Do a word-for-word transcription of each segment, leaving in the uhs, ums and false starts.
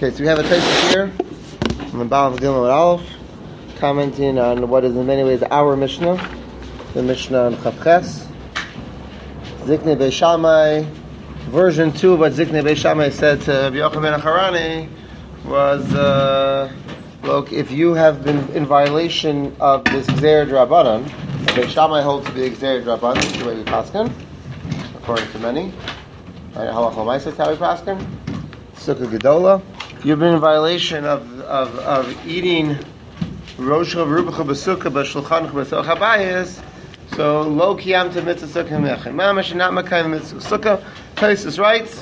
Okay, so we have a text here from the Baal of Gimel Aleph, commenting on what is in many ways our Mishnah, the Mishnah on Chavches. Ziknei Beis Shammai, version two of what Ziknei Beis Shammai said to Rabbi Yochanan ben Acharani was, uh, look, if you have been in violation of this Gzeir Drabanan, Beis Shammai holds to be Gzeir Drabanan, that's the way we paskin, according to many. Right, Halach L'maaseh is how we paskin. Sukkah Gedola. You've been in violation of of, of eating Rosh Rubacha B'Sukkah B'Shulchan B'Soch Habayis. So lo kiyam to mitzvah sukkah mechin. Mamash not makayim mitzvah sukkah. Taisus writes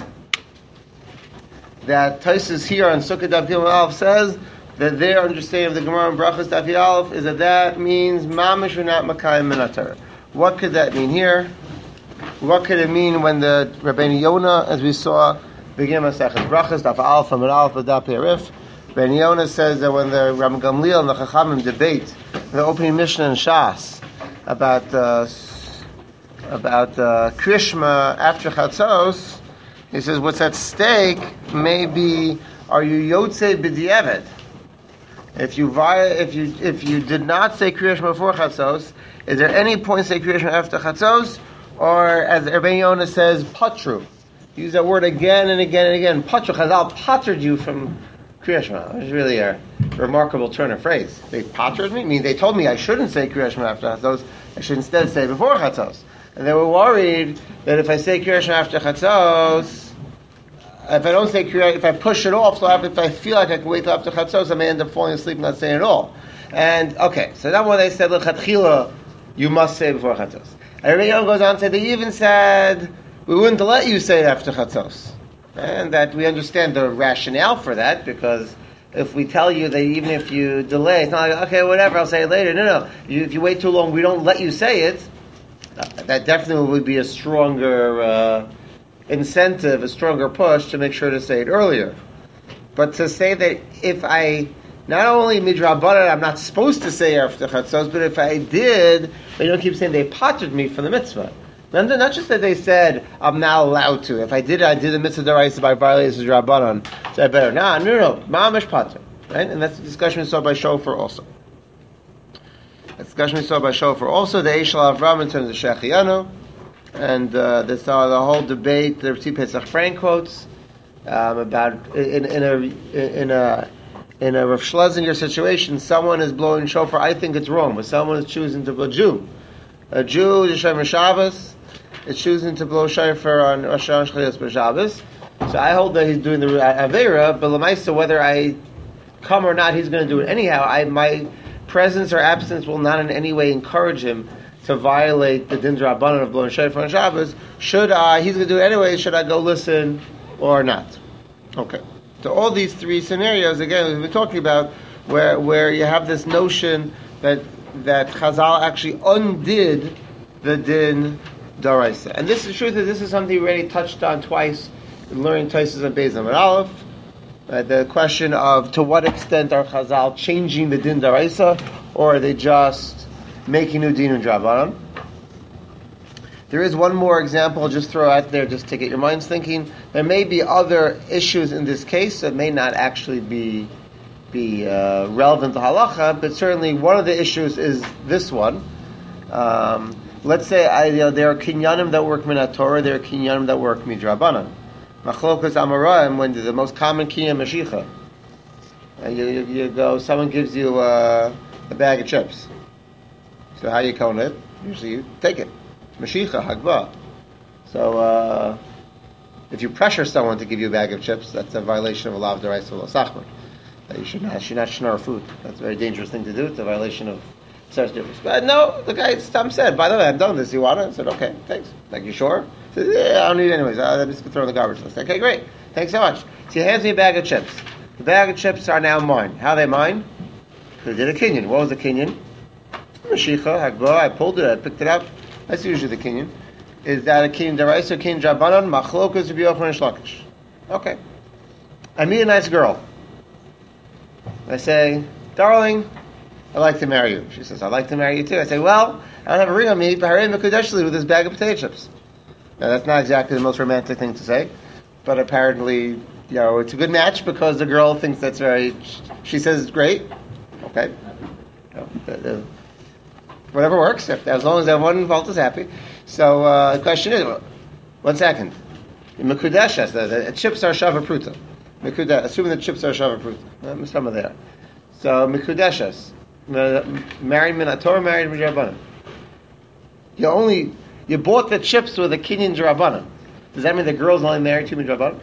that Taisus here on Sukkah Daf Gimel Aleph says that their understanding of the Gemara and Brachas Daf Yud Aleph is that that means mamash not makayim minatar. What could that mean here? What could it mean when the Rabbeinu Yonah, as we saw, begin Masechet Brachas Daf Aleph and Aleph Daf Perif? Rabbeinu Yonah says that when the Ram Gamliel and the Chachamim debate the opening Mishnah and Shas about uh, about uh, Krishma after Chatzos, he says what's at stake may be, are you Yotzei B'di'evet? If you via, if you if you did not say Krishma before Chatzos, is there any point to say Krishma after Chatzos? Or as Rabbeinu Yonah says, Patru. Use that word again and again and again. Patru, Chazal pattered you from Kriyat Shema. It's really a remarkable turn of phrase. They pattered me? I mean, they told me I shouldn't say Kriyat Shema after Chatzos. I should instead say before Chatzos. And they were worried that if I say Kriyat Shema after Chatzos, if I don't say Kriyat, if I push it off, so if I feel like I can wait till after Chatzos, I may end up falling asleep and not saying it all. And, okay, so that one they said, L'chatchila, you must say before Chatzos. And Rabbeinu Yonah goes on to say, they even said, we wouldn't let you say it after Chatzos. And that we understand the rationale for that, because if we tell you that even if you delay, it's not like, okay, whatever, I'll say it later. No, no. You, if you wait too long, we don't let you say it. Uh, that definitely would be a stronger uh, incentive, a stronger push to make sure to say it earlier. But to say that if I, not only midrabanan, I'm not supposed to say after Chatzos, but if I did, they don't keep saying they pattered me for the mitzvah. Not just that they said, I'm not allowed to. If I did it, I did the mitzvah deraisa by violating the Rabbanon. So I better. Nah, no, no, no. Ma'amish pater. Right? And that's the discussion we saw by Shofar also. That's the discussion we saw by Shofar also. The Eishel Avram in terms of Shechianu. And uh, this uh, the whole debate, the T. Pesach Frank quotes, um, about, in, in a, in a, in a Rav Schlesinger situation, someone is blowing Shofar. I think it's wrong, but someone is choosing to blow Jew. A Jew, the Shomer Shabbos, is choosing to blow shofar on Rosh Hashanah Shlichus Shabbos. So I hold that he's doing the Aveira, but L'maisa, whether I come or not, he's going to do it anyhow. I, my presence or absence will not in any way encourage him to violate the Din Rabbanan of blowing shofar on Shabbos. Should I, he's going to do it anyway, should I go listen or not? Okay. So all these three scenarios, again, we've been talking about, where where you have this notion that that Chazal actually undid the Din Daraisa. And this is truth that this is something we already touched on twice in learning Taisus and Beis Amud Aleph. Uh, the question of to what extent are Chazal changing the Din Daraisa, or are they just making new Din and Drabanan? There is one more example I'll just throw out there just to get your minds thinking. There may be other issues in this case that may not actually be be uh, relevant to halacha, but certainly one of the issues is this one. Um, let's say I, you know, there are kinyanim that work minat Torah, there are kinyanim that work midrabanan. Machlokas Amoraim, when the most common kinyan mashicha, uh, you, you, you go, someone gives you uh, a bag of chips. So how you count it? Usually you take it. Mashicha, hagba. So uh, if you pressure someone to give you a bag of chips, that's a violation of a lav deraisa lo sachman. That you should not, should not schnorr food. That's a very dangerous thing to do. It's a violation of such difference. But no, the guy Stam said, by the way, I'm done this. You want it? I said, okay, thanks. Like, you sure? I said, yeah, I don't need it anyways. I'm just going to throw in the garbage list. Okay, great. Thanks so much. So he hands me a bag of chips. The bag of chips are now mine. How are they mine? Because they did a kinyan. What was the kinyan? Mashicha, hagba. I pulled it. I picked it up. That's usually the kinyan. Is that a kinyan deraisa, kinyan drabanan, machlokas, Rabbi Yochanan and Shlakish? Okay. I meet a nice girl. I say, darling, I'd like to marry you. She says, I'd like to marry you too. I say, well, I don't have a ring on me, but Harei Mekudeshli with this bag of potato chips. Now, that's not exactly the most romantic thing to say, but apparently you know, it's a good match because the girl thinks that's very. She says it's great. Okay, you know, the, the, whatever works. If, as long as everyone involved is happy. So uh, the question is, one second. In Mekudeshes, the, the chips are shava pruta. Mekudesh, assuming the chips are shava pruta. Some are there. So Mekudeshes, married min Torah, married min Rabbanan. You only you bought the chips with a kinyan Rabbanan. Does that mean the girl's only married to min Rabbanan?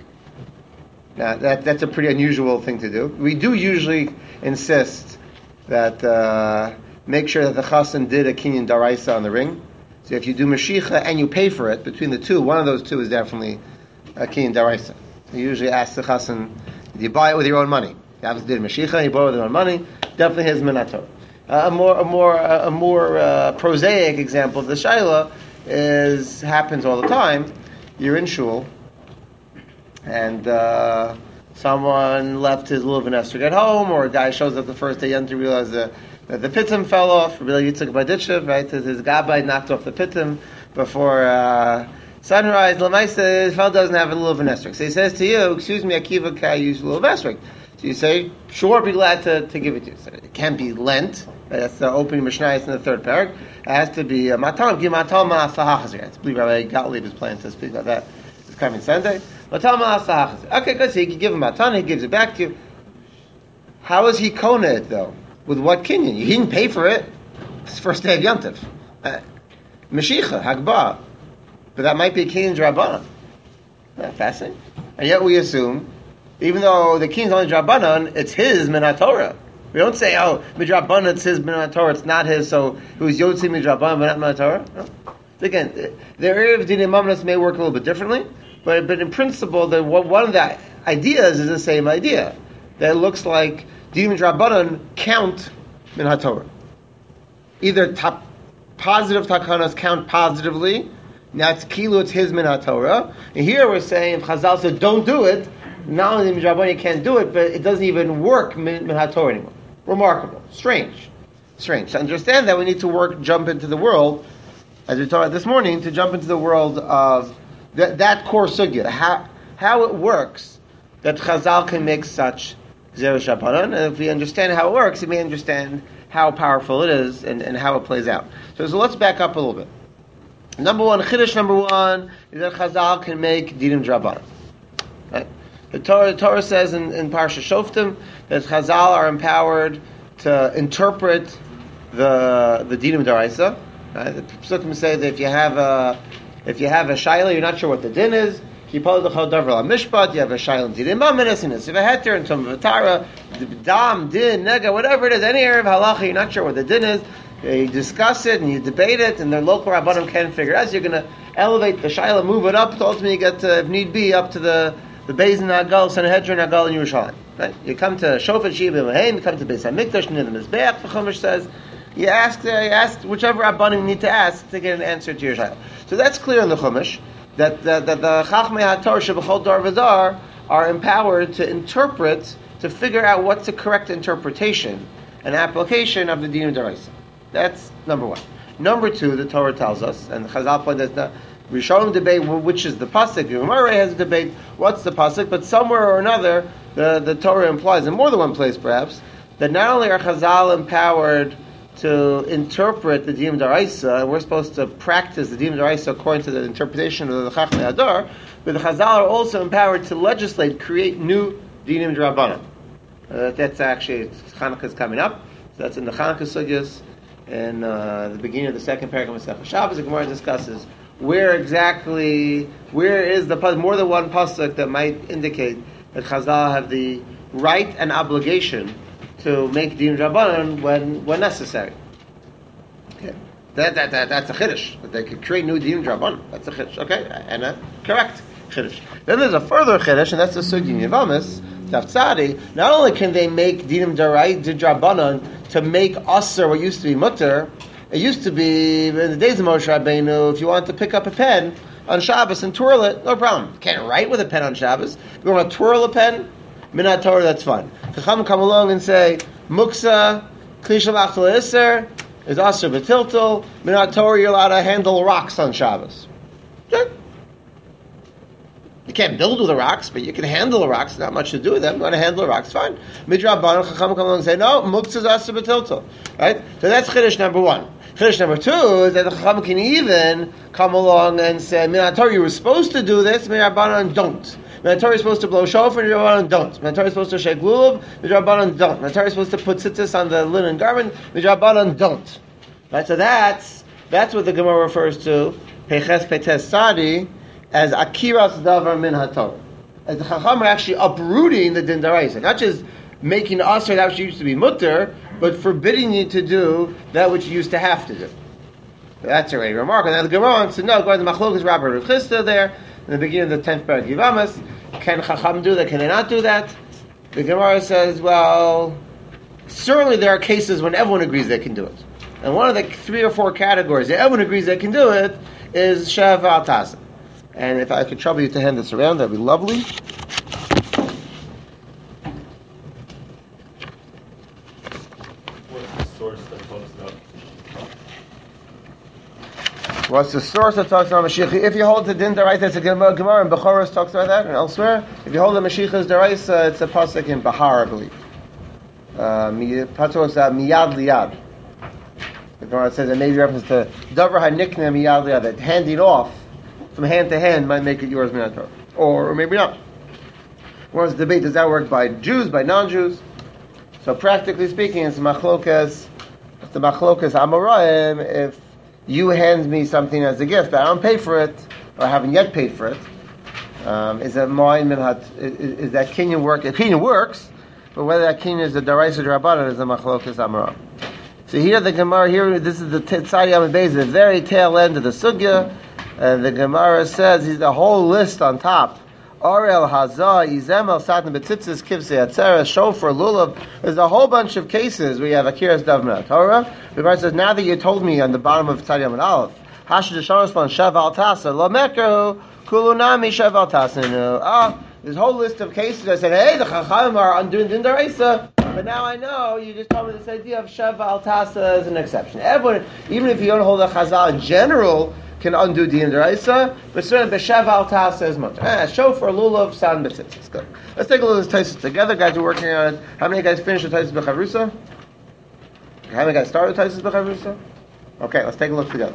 Now, that that's a pretty unusual thing to do. We do usually insist that uh, make sure that the chassan did a kinyan daraisa on the ring. So if you do Mashicha and you pay for it, between the two, one of those two is definitely a kinyan daraisa. You usually ask the chassan, do you buy it with your own money? You obviously did Mashicha, you bought it with your own money, definitely his minato. Uh, a more a more a more uh, prosaic example of the shaila is happens all the time. You're in shul, and uh, someone left his lulav and esrog at home, or a guy shows up the first day to realize that the, the pitim fell off. Really, Yitzchak Baditshev, right? His gabbai knocked off the pitim before uh, sunrise. Lamaisa, his fellow doesn't have a lulav and esrog. So he says to you, "Excuse me, Akiva, can I use lulav esrog?" So you say, "Sure, be glad to, to give it to you." So it can't be lent. Right? That's the opening mishnayos in the third parak. It has to be matam. Give matam ma'asahachazir. I believe Rabbi Gottlieb is planning to speak about that this coming Sunday. Matam ma'asahachazir. Okay, good. So he can give him matan. He gives it back to you. How is he kona it though? With what kinyan? He didn't pay for it. It's first day of Yom Tov. Uh, Mashicha, Hagbah. But that might be a kinyan drabanan. Not fascinating. And yet we assume, even though the kinyan's only drabanan, it's his min Torah. We don't say, oh, midrabanan, it's his min Torah. It's not his, so who's yotzi midrabanan, but not min Torah? No. Again, the area of dinei mamnas may work a little bit differently, but but in principle, the one of the ideas is the same idea. That it looks like dinei midrabanan count min Torah. Either top, positive takanas count positively. That's kilu, it's his min Torah. And here we're saying, if Chazal said don't do it, not only midrabanan you can't do it, but it doesn't even work min Torah anymore. Remarkable, strange, strange. To understand that, we need to work, jump into the world, as we talked about this morning, to jump into the world of that, that core sugya, how how it works that Chazal can make such zera shabanan. And if we understand how it works, we may understand how powerful it is and, and how it plays out. So, so let's back up a little bit. Number one, chiddush number one is that Chazal can make dinim drabanan. Right? The Torah, the Torah says in, in Parsha Shoftim that Chazal are empowered to interpret the the dinim daraisa. Right? The Psukim say that if you have a if you have a shaila, you're not sure what the din is. You have a shaila in dinim mamanis, and a heter, and some vatara, dam, din, nega, whatever it is, any area of halacha, you're not sure what the din is. You discuss it and you debate it, and the local rabbanim can't figure it out. So you're going to elevate the shaila, move it up, to ultimately get, to, if need be, up to the the Beis Nagal, Sanhedrin Nagal in Yerushalayim. Right? You come to Shofet Shiva Lahaim, you come to Beis Hamikdash, near the Mizbeach. The Chumash says you ask, uh, you ask whichever rabbanim you need to ask to get an answer to your shaila. So that's clear in the Chumash that that, that the Chachmei HaTorah Shebechol Dar V'Dar are empowered to interpret, to figure out what's the correct interpretation and application of the Din D'Oraisa. That's number one. Number two, the Torah tells us, and Chazal pointed out that Rishonim debate which is the pasuk. Gemara has a debate what's the pasuk, but somewhere or another, the, the Torah implies, in more than one place perhaps, that not only are Chazal empowered to interpret the Dinim D'Oraisa, and we're supposed to practice the Dinim D'Oraisa according to the interpretation of the Chachmei Hadar, but the Chazal are also empowered to legislate, create new Dinim D'Rabbanan. Uh, that's actually, Chanukah is coming up, so that's in the Chanukah Sugyas, and uh, the beginning of the second paragraph of Masechah Shabbos, the Gemara discusses where exactly, where is the more than one pasuk that might indicate that Chazal have the right and obligation to make Din Rabbanan when when necessary. Okay, that that, that that's a chiddush. That they could create new Din Rabbanan. That's a chiddush. Okay, and a correct chiddush. Then there's a further chiddush, and that's the Sugya Yevamis. Taftzadi. Not only can they make Dinim Rabbanan to make Aser what used to be Mutter. It used to be, in the days of Moshe Rabbeinu, if you want to pick up a pen on Shabbos and twirl it, no problem. You can't write with a pen on Shabbos. If you want to twirl a pen, Minat Torah, that's fine. Chacham come along and say, Muksa, Klishal Achtel Isser, is Aser B'tiltel, Minat Torah, you're allowed to handle rocks on Shabbos. Okay. You can't build with the rocks, but you can handle the rocks. Not much to do with them. You want to handle the rocks, fine. Midrabanan, Chacham come along and say, no, muktzah is asa b'tiltel. Right? So that's chiddush number one. Chiddush number two is that the Chacham can even come along and say, Min Torah, you were supposed to do this, Midrabanan don't. Min Torah is supposed to blow shofar, Midrabanan don't. Min Torah is supposed to shake lulav, Midrabanan don't. Min Torah is supposed to put tzitzis on the linen garment, Midrabanan don't. Right? So that's that's what the Gemara refers to, Peches Petes Sadi, as Akiras Davar Min HaTorah. As the Chacham are actually uprooting the Din Daraisa, not just making Asr that which used to be Mutter, but forbidding you to do that which you used to have to do. That's already remarkable. Now the Gemara wants to know, go to the Machlokas Rabbi Rav Chisda there, in the beginning of the tenth parak Yivamas, can Chacham do that, can they not do that? The Gemara says, well, certainly there are cases when everyone agrees they can do it. And one of the three or four categories that everyone agrees they can do it is Shev Al Tasa. And if I could trouble you to hand this around, that'd be lovely. What's the source that talks about? What's the source that talks about Mashiach? If you hold the Din Daraisa, it's a Gemara, Gemara in Bechoros talks about that, and elsewhere. If you hold the Mashiach's Daraisa, it's a pasuk in Bahar, I believe. Patos Miyad Liyad. The Gemara says it may be reference to Davar HaNikna Miyad Liyad, that handing off from hand to hand might make it yours, Minator. Or, or maybe not. Whereas the debate, does that work by Jews, by non-Jews? So practically speaking, it's machlokas, it's the machlokas amoraim, if you hand me something as a gift, I don't pay for it, or I haven't yet paid for it, um, is that mine minhat, is, is that kinyan work? If kinyan works, but whether that kinyan is the daraisa drabanan is the machlokas amoraim. So here the Gemara, here, this is the Tzadi Amid Beis, the very tail end of the sugya. And the Gemara says, he's the whole list on top. Orel, Hazah, Izemel, Satan, Betzitzis, Kivsei, Atzera, Shofar, Lulav. There's a whole bunch of cases where you have Akiras Dav Min HaTorah. The Gemara says, now that you told me on the bottom of Tzadi Amid Aleph, Hashid Hashanos Pan, Shev Al Tasa, Lo Mekeru, Kulunami, Shev Al Tasa. Ah, this whole list of cases, I said, hey, the Chachamim are undoing Din Daraisa. But now I know, you just told me this idea of Shev Al Tasa as an exception. Everyone, even if you don't hold the Chazal in general, can undo Din Daraisa, but certainly B'Shev Al Tasa is much. Ah, Shofar, Lulav, San B'Tzitz. It's good. Let's take a look at this Taisus together. Guys are working on it. How many guys finished the Taisus B'Chavrusa? How many guys started Taisus B'Chavrusa? Okay, let's take a look together.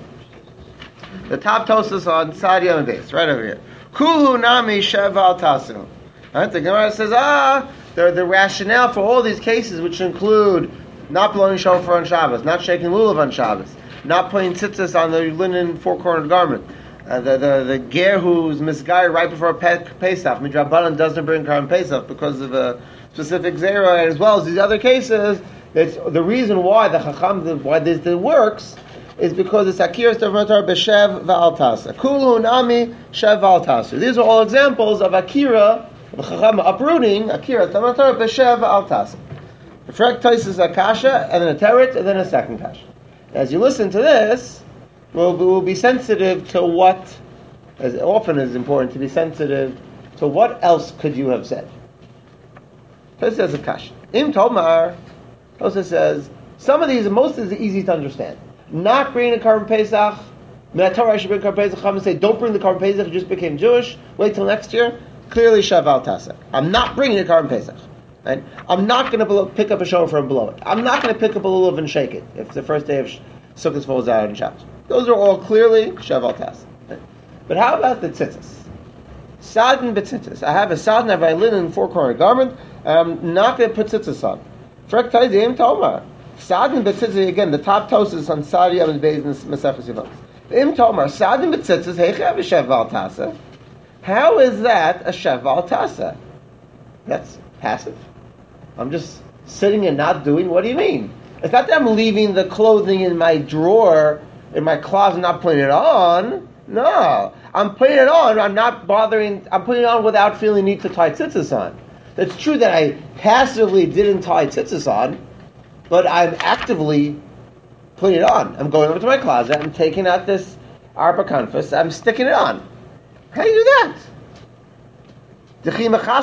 The top Tosas on Sadia and Base, right over here. Kulu Nami Shev Al Tasa. Right? The Gemara says, ah, the, the rationale for all these cases, which include not blowing Shofar on Shabbos, not shaking Lulav on Shabbos, not putting tzitzis on the linen four-cornered garment. Uh, the the the ger who's misguided right before Pe- Pesach, Midrabanan doesn't bring Karban Pesach because of a specific zera, as well as these other cases. It's the reason why the Chacham, why this, this works, is because it's Akiras Davar Min HaTorah B'Shev V'Al Tasa. Kulu Nami Shev V'Al Tasa. These are all examples of Akira, the Chacham uprooting Akiras Davar Min HaTorah B'Shev V'Al Tasa. The first case is a kasha, and then a teretz, and then a second kasha. As you listen to this, we'll, we'll be sensitive to what, as often is important to be sensitive to what else could you have said. Tosa says a kasha. Im Tomar, Tosa says, some of these, most of these are easy to understand. Not bringing a Karban Pesach, Min HaTorah I should bring Karban Pesach, Chacham say, don't bring the Karban Pesach, you just became Jewish, wait till next year, clearly Shev Al Tasa. I'm not bringing a Karban Pesach. Right? I'm not going to pick up a shofar and blow it. I'm not going to pick up a lulav and shake it if the first day of Sukkot falls out on Shabbos. Those are all clearly Shev Al Tasa. Right? But how about the tzitzis? Sadin b'tzitzis. I have a sadin, I have a linen four-cornered garment, and I'm not going to put tzitzis on. Frek Taidim Tomar. Sadin b'tzitzis, again, the top toast is on Sadi Amid Beis and Maseches Yevamos. Im Tomar, Sadin b'tzitzis, heichav Shev Al Tasa. How is that a Shev Al Tasa? That's passive. I'm just sitting and not doing. What do you mean? It's not that I'm leaving the clothing in my drawer, in my closet, not putting it on. No. I'm putting it on. I'm not bothering. I'm putting it on without feeling need to tie tzitzis on. It's true that I passively didn't tie tzitzis on, but I'm actively putting it on. I'm going over to my closet. I'm taking out this arba kanfas. I'm sticking it on. How do you do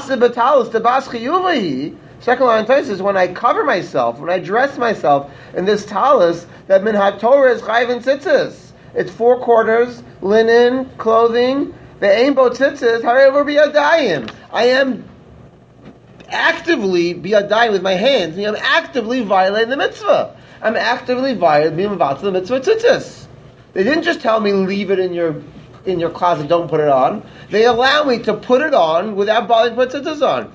that? Second line says, when I cover myself, when I dress myself in this talus, that min haTorah is chayv and tzitzis. It's four quarters, linen, clothing, Ve'ein bo tzitzis, harever biyadayim. I am actively biyadayim with my hands. I'm actively violating the mitzvah. I'm actively violating the mitzvah tzitzis. They didn't just tell me leave it in your in your closet, don't put it on. They allow me to put it on without bothering to put tzitzis on.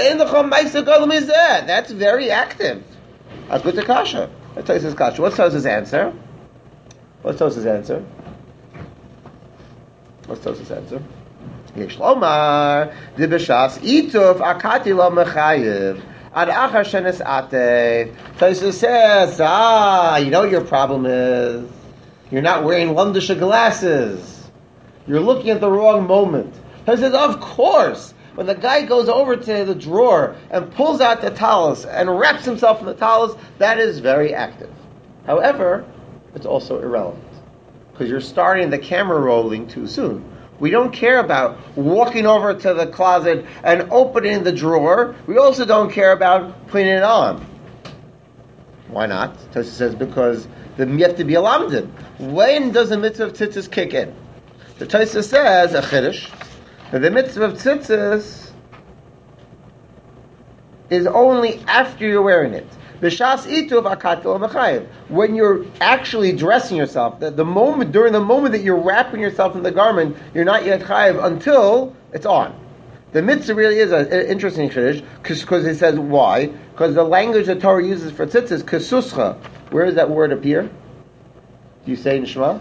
That's very active. Good to kasha. Let's tell you his kasha. What's Tos's answer? What's Tos's answer? What's Tos's answer? Yesh lomar di b'shas ituf akati lo mechayiv ad achar shenes ate. Tosus says, ah, you know what your problem is? You're not wearing lumdisha glasses. You're looking at the wrong moment. Tosus says, of course. When the guy goes over to the drawer and pulls out the talus and wraps himself in the talus, that is very active. However, it's also irrelevant because you're starting the camera rolling too soon. We don't care about walking over to the closet and opening the drawer. We also don't care about putting it on. Why not? Tosha says because the, you have to be alamdin. When does the mitzvah of tzitzis kick in? The Tosha says a chiddush. The mitzvah of tzitzis is only after you're wearing it. B'shas ituv akatil mechayev. When you're actually dressing yourself, the, the moment during the moment that you're wrapping yourself in the garment, you're not yet chayev until it's on. The mitzvah really is an interesting chiddush because it says why? Because the language that Torah uses for tzitzis is kesuscha. Where does that word appear? Do you say in Shema?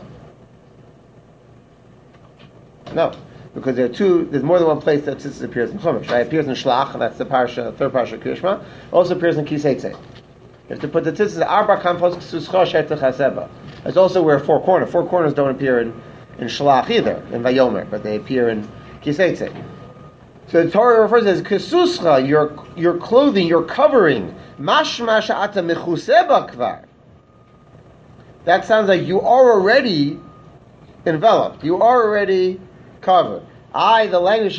No. Because there are two, there's more than one place that tzitzis appears in Chumash, right? It appears in Shlach, and that's the parsha, third parsha of Kishma. It also appears in Kisei. You have to put the tzitzis, Arba Kampos Ksuscha Shetach Haseba. It's also where four corners, four corners don't appear in, in Shlach either, in Vayomer, but they appear in Kisei. So the Torah refers to it as Kesuscha, your, your clothing, your covering. Mashma Sha'ata Mechuseba Kvar. That sounds like you are already enveloped. You are already covered. I, the language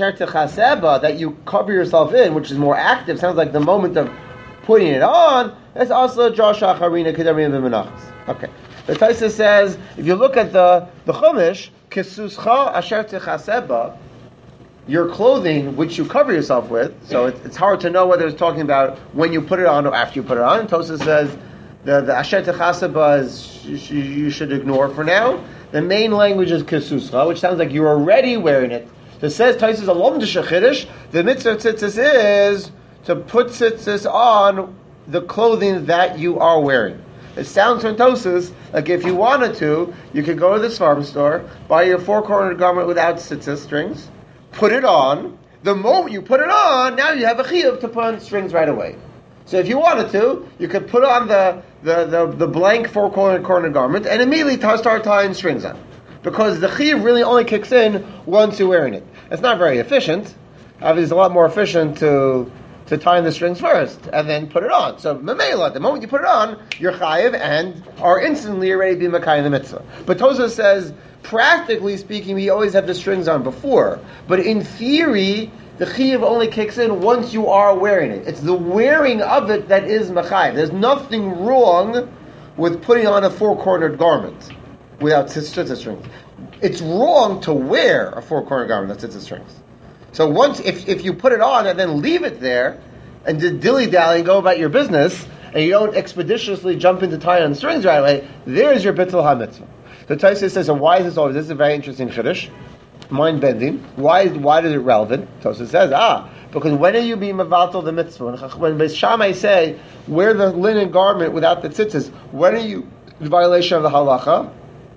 that you cover yourself in, which is more active, sounds like the moment of putting it on. That's also Joshua Harina Kedarim V'Menachos. Okay. The Taisa says, if you look at the the Chumash, Kesuscha Asher Techaseba, your clothing which you cover yourself with. So it, it's hard to know whether it's talking about when you put it on or after you put it on. And Tosa says the the Asher Techaseba is you, you should ignore for now. The main language is kesuscha, which sounds like you're already wearing it. So it says, Taisus alom d'shechiddish, the mitzvah tzitzis is to put tzitzis on the clothing that you are wearing. It sounds from Tosas like if you wanted to, you could go to the farm store, buy your four-cornered garment without tzitzis strings, put it on. The moment you put it on, now you have a chiyuv to put on strings right away. So if you wanted to, you could put on the the, the, the blank four-cornered corner garment and immediately t- start tying strings on. Because the chiyuv really only kicks in once you're wearing it. It's not very efficient. Obviously, it's a lot more efficient to to tie in the strings first and then put it on. So, memela, the moment you put it on, you're chayiv and are instantly already being makai in the mitzvah. But Tosha says, practically speaking, we always have the strings on before. But in theory, the chiyuv only kicks in once you are wearing it. It's the wearing of it that is machayiv. There's nothing wrong with putting on a four-cornered garment without tzitzis strings. It's wrong to wear a four-cornered garment without tzitzis strings. So once, if if you put it on and then leave it there and dilly-dally and go about your business, and you don't expeditiously jump into tying on strings right away, there's your bittul ha-mitzvah. So Taisa says, so why is this always? This is a very interesting chiddush. Mind-bending. Why, why is it relevant? Tosha says, ah, because when are you being mevatel the mitzvah? When Beis Shammai say, wear the linen garment without the tzitzis, when are you in violation of the halacha?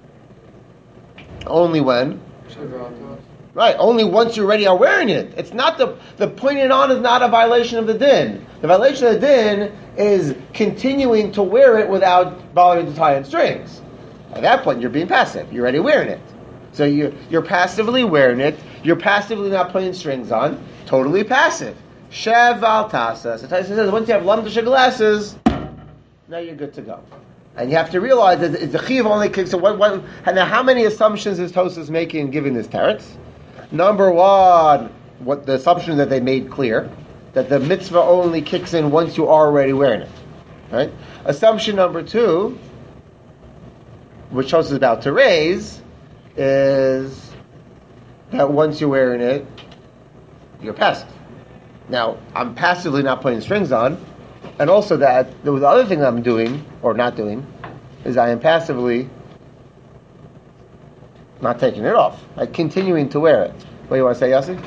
Only when? Right, only once you already are wearing it. It's not the, the putting it on is not a violation of the din. The violation of the din is continuing to wear it without bothering to tie in strings. At that point, you're being passive. You're already wearing it. So you're, you're passively wearing it. You're passively not putting strings on. Totally passive. Shev al tasa. So Taisa says, once you have lamdasha glasses, now you're good to go. And you have to realize that the chiv only kicks. So what, what, and now how many assumptions is Tosas making in giving this teretz? Number one, what the assumption that they made clear, that the mitzvah only kicks in once you are already wearing it. Right? Assumption number two, which Tosas is about to raise, is that once you're wearing it, you're passive. Now, I'm passively not putting strings on, and also that the other thing I'm doing, or not doing, is I am passively not taking it off. I'm continuing to wear it. What do you want to say, Yossi?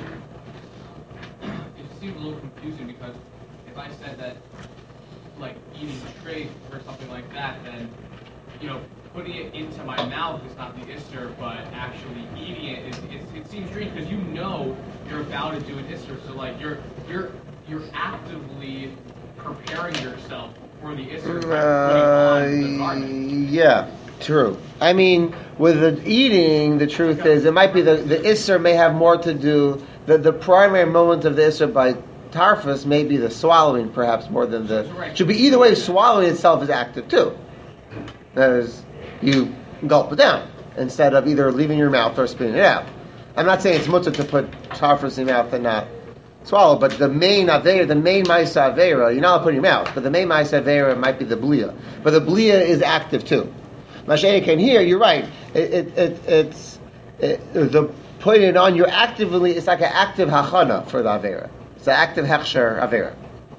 It seems a little confusing because if I said that, like, eating straight or something like that, then, you know, putting it into my mouth is not the isser, but actually eating it is. It's, it seems strange because you know you're about to do an isser, so like you're you're you're actively preparing yourself for the isser by Uh, putting on the garment. yeah, true. I mean, with the eating, the truth is, it might be the the isser may have more to do. The the primary moment of the isser by tarfus may be the swallowing, perhaps more than the. Should be either way. Swallowing itself is active too. That is, you gulp it down instead of either leaving your mouth or spitting it out. I'm not saying it's mutter to put tarfus in your mouth and not swallow, but the main avera, the main ma'isa avera, you're not allowed to put in your mouth, but the main ma'isa avera might be the blia. But the blia is active too. Mashayah can hear, you're right. It, it, it, it's it, the putting it on. You're actively. It's like an active hachana for the avera. It's an active hechsher avera,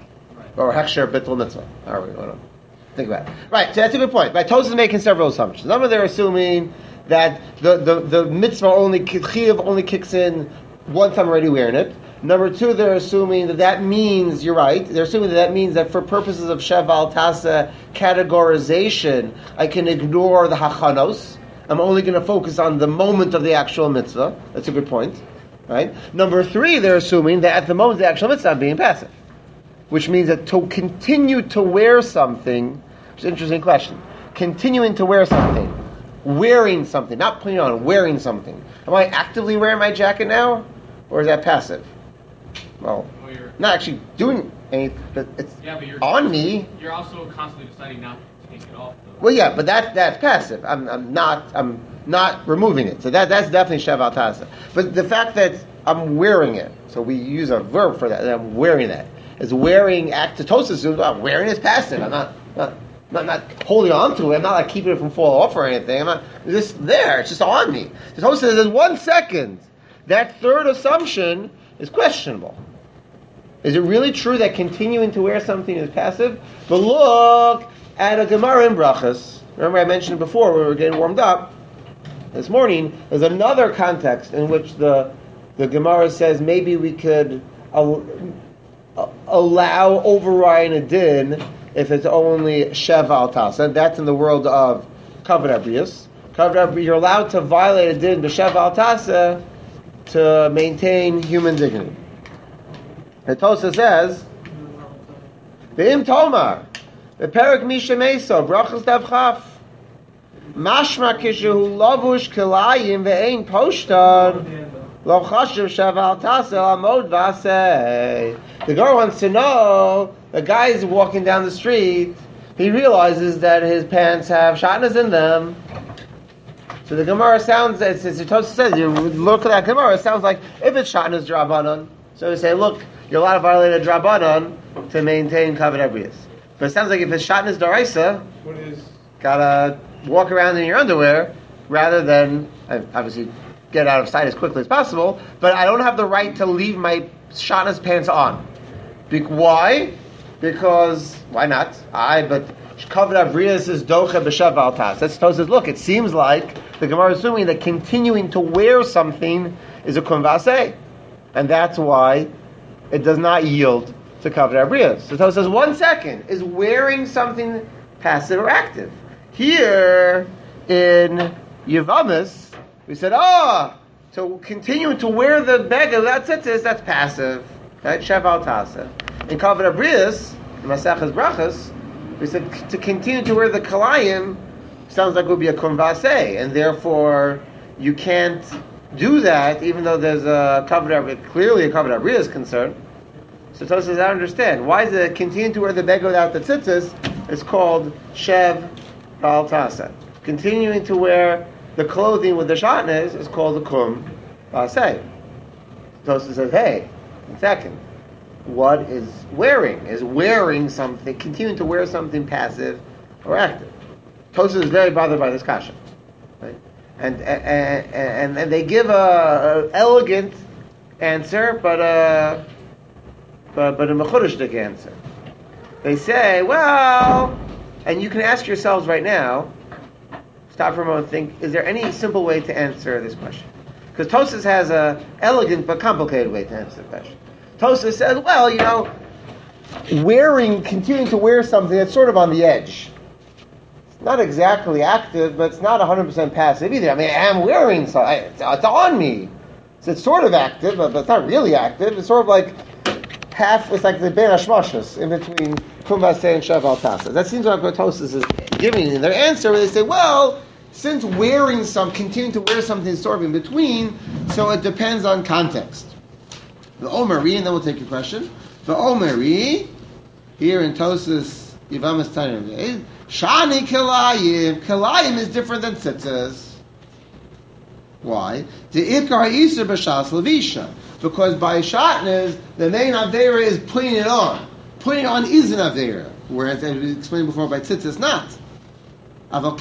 or hechsher bittul mitzvah. All right, hold on. Think about it. Right, so that's a good point. Right, Tosfos is making several assumptions. Number they're assuming that the, the, the mitzvah only chiyuv only kicks in once I'm already wearing it. Number two, they're assuming that that means, you're right, they're assuming that that means that for purposes of Sheval Tasa categorization, I can ignore the hachanos. I'm only going to focus on the moment of the actual mitzvah. That's a good point. Right. Number three, they're assuming that at the moment of the actual mitzvah, I'm being passive. Which means that to continue to wear something, which is an interesting question, continuing to wear something, wearing something, not putting on, wearing something. Am I actively wearing my jacket now, or is that passive? Well, well not actually doing anything, but it's yeah, but you're, on me. You're also constantly deciding not to take it off, though. Well, yeah, but that that's passive. I'm I'm not I'm not removing it. So that that's definitely Sheval Tasa. But the fact that I'm wearing it, so we use a verb for that, that I'm wearing that. Is wearing act Tosfos, I'm wearing is passive. I'm not not, not not holding on to it. I'm not like keeping it from falling off or anything. I'm not it's just there. It's just on me. The Tosfos says in one second. That third assumption is questionable. Is it really true that continuing to wear something is passive? But look at a Gemara in Brachas. Remember I mentioned before when we were getting warmed up this morning. There's another context in which the the Gemara says maybe we could al- allow overriding a din if it's only Sheval Tasa. That's in the world of Kavod Abrius. Kavod Abrius, you're allowed to violate a din b'Sheval Tasa to maintain human dignity. The Tosfos says, "Ve'im Tomar, the Perik Misha Meso, Brachos Dav Chaf, Mashma Kishu Lavush Kilayim ve'ein Poshtan, Lo Chashuv Sheval Tasa Amod Vasei." The girl wants to know, the guy is walking down the street, he realizes that his pants have shatnas in them. So the Gemara sounds, as the Tosfos says, you look at that Gemara, it sounds like if it's shatnas drabanan, so we say, look, you're allowed to violate a drabanan to maintain kavod abrius. But it sounds like if it's shatnas daraisa, what is gotta walk around in your underwear rather than obviously get out of sight as quickly as possible. But I don't have the right to leave my shatnas pants on. Be- why? Because why not? I but kavod abrius is docha b'sheval tas. That's Tosfos says. Look, it seems like the Gemara is assuming that continuing to wear something is a konvaseh, and that's why it does not yield to kavod abrius. So Tosfos says, one second, is wearing something passive or active? Here in Yevamis, we said, oh, to continue to wear the beged, that's it, that's passive. Right? Sheval Tasa. In kavod abrius, in Masechas Brachas, we said to continue to wear the kalayim sounds like it would be a konvaseh, and therefore you can't do that, even though there's a kavod, clearly a kavod abrius is concerned. So Tosfos says, I understand. Why is it continue to wear the beged without the tzitzis? It's called shev bal tasa. Continuing to wear the clothing with the shatnez is called the kum baseh. Tosfos says, hey, one second. What is wearing? Is wearing something, continuing to wear something passive or active? Tosfos is very bothered by this kasha. Right? and and, and, and they give a, a elegant answer, but a but, but a mechudishdik answer. They say, well, and you can ask yourselves right now, stop for a moment and think, is there any simple way to answer this question? Because Tosas has a elegant but complicated way to answer the question. Tosas says, well, you know, wearing, continuing to wear something that's sort of on the edge. It's not exactly active, but it's not one hundred percent passive either. I mean, I am wearing something, it's, it's on me. So it's sort of active, but it's not really active. It's sort of like half, it's like the Ben Hashmashas in between Kum Vaseh and Shev Al Tasa. That seems like what Tosas is giving in their answer, where they say, well, since wearing some, continuing to wear something is sort of in between, so it depends on context. The Omeri, and then we'll take your question. The Omeri, here in Tosas, Yivamas Tanim, Shani Kilayim. Kilayim is different than tzitzis. Why? The Ikar Yisr B'Shas Levisha. Because by Shatnez, the main Avera is putting it on. Putting it on is an Avera. Whereas, as we explained before, by tzitzis, not. Now,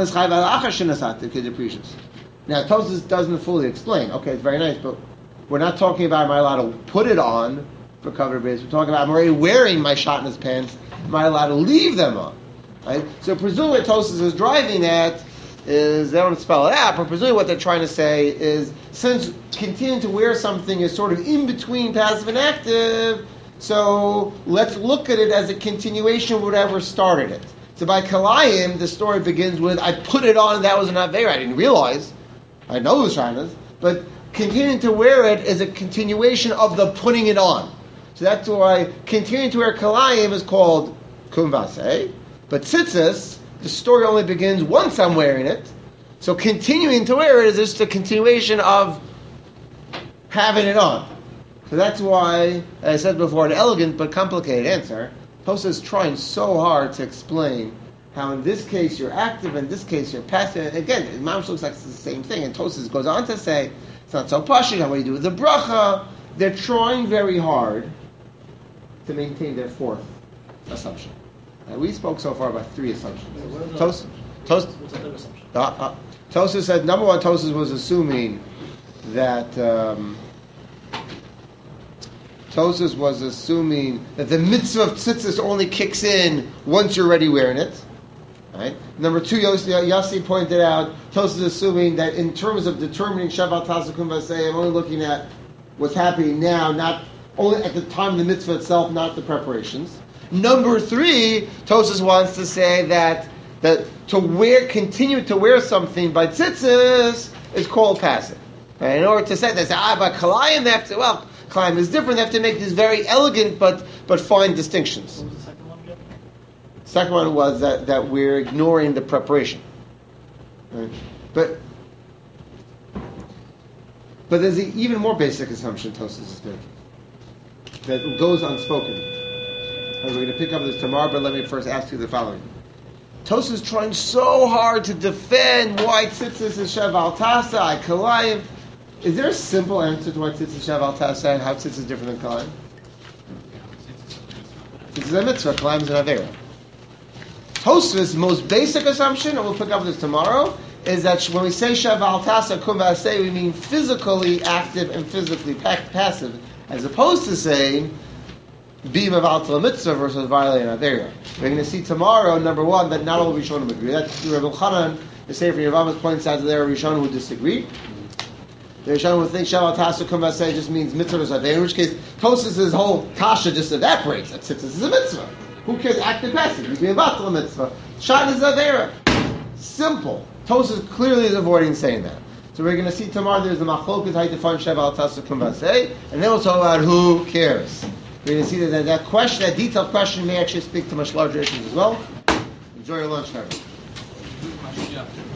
Tosas doesn't fully explain. Okay, it's very nice, but we're not talking about am I allowed to put it on for covered base. We're talking about I'm already wearing my Shatnez pants. Am I allowed to leave them on? Right? So presumably what Tosas is driving at is, they don't spell it out, but presumably what they're trying to say is, since continuing to wear something is sort of in between passive and active, so let's look at it as a continuation of whatever started it. So by Kalayim, the story begins with, I put it on and that was an Aveira. I didn't realize. I know it was Shainas. But continuing to wear it is a continuation of the putting it on. So that's why continuing to wear Kalayim is called Kum Vaseh. But Tzitzis, the story only begins once I'm wearing it. So continuing to wear it is just a continuation of having it on. So that's why, as I said before, an elegant but complicated answer. Tosas is trying so hard to explain how in this case you're active, in this case you're passive. Again, it looks like it's the same thing. And Tosas goes on to say, it's not so pashut, how do you do with the bracha? They're trying very hard to maintain their fourth assumption. Uh, we spoke so far about three assumptions. Tosas Tos, uh, uh, Tosas said, number one, Tosas was assuming that... Um, Tosas was assuming that the mitzvah of tzitzis only kicks in once you're already wearing it. Right? Number two, Yossi, Yossi pointed out, Tosas is assuming that in terms of determining Shavat Tasakum Vaseh, I'm only looking at what's happening now, not only at the time of the mitzvah itself, not the preparations. Number three, Tosas wants to say that that to wear, continue to wear something by tzitzis is called passive. Right? In order to say, they say, ah, but kalayim, they have to, well, Kalayim is different. They have to make these very elegant but but fine distinctions. What was the second one again? Second one was that, that we're ignoring the preparation. Right? But but there's an even more basic assumption Tosas is making that goes unspoken. And we're going to pick up this tomorrow, but let me first ask you the following. Tosas is trying so hard to defend why tzitzis is Shev Al Tasa, Kalayim. Is there a simple answer to why tzitzis Shev Al Tasa and how tzitzis is different than Kalayim? Tzitzis is a mitzvah, Kalayim is an Aveira. Tosfos' most basic assumption, and we'll pick up this tomorrow, is that when we say Shev Al Tasa Kum Vaseh, we mean physically active and physically pa- passive, as opposed to saying Bim of Al Mitzvah versus violating Aveira. We're going to see tomorrow, number one, that not all Rishonim agree. That's Rabbi Chanan, the Sefer Yevamos, points out that there are Rishonim who disagree. The Rishonim would think Shav Al Tasa Kum Vaseh just means mitzvah versus Aveira, in which case Tosfos' whole kasha just evaporates. That tzitzis is a mitzvah. Who cares? Active passive. You can be a batal mitzvah. Shat is Aveira. Simple. Tosfos clearly is avoiding saying that. So we're going to see tomorrow there's the machlokas how you define Shav Al Tasa Kum Vaseh, and then we'll talk about who cares. We're going to see that that question, that detailed question, may actually speak to much larger issues as well. Enjoy your lunch, everyone.